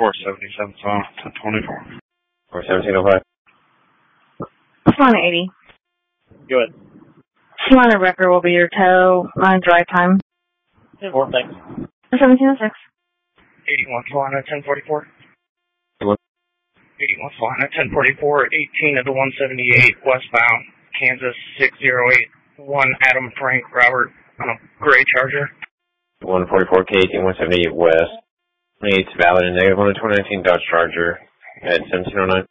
477 1024. 41705. Solana 80. Go ahead. Solana Wrecker will be your tow on drive time. 10-4, thanks. 1706. 81 Solana 1044. 81 Solana 1044, 18 of the 178 westbound, Kansas 608. 1 Adam Frank Robert on a gray Charger. 144K 18 178 West. It's valid and negative on a 2019 Dodge Charger at 1709.